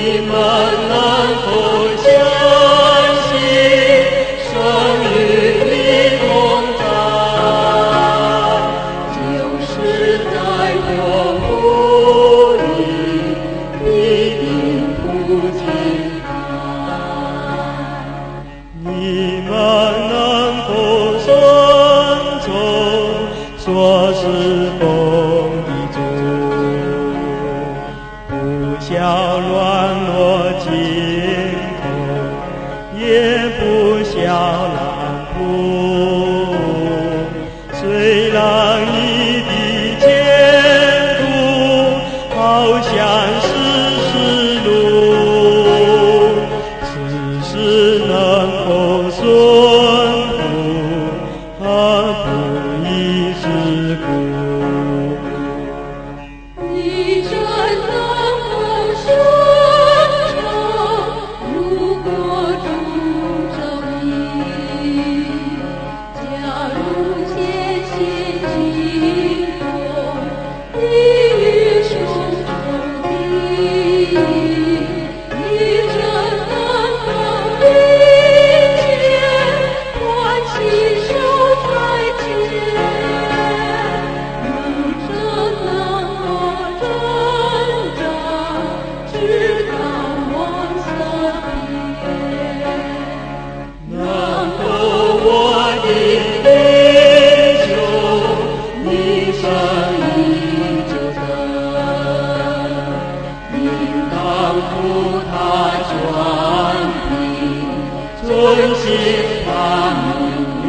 们能否相信生与你同在，就是在我腹里必定不解开。你们能否顺从所侍奉的主，不想软弱肩头，也不想懒惰，虽然你的前途好像是死路，此时能否顺服，而不以是故。 你真能否顺从？如果主正义，假如艰险经过，地狱胸中的，你真能否理解？欢喜手在前，能真能否挣扎，直到往色变？ 能否我的弟兄，你生意就得，应当负他全柄，遵行他命令。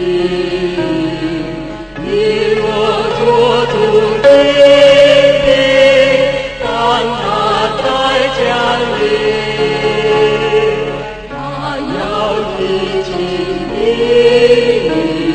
你若做主的兵，当他再降临，他要提起你。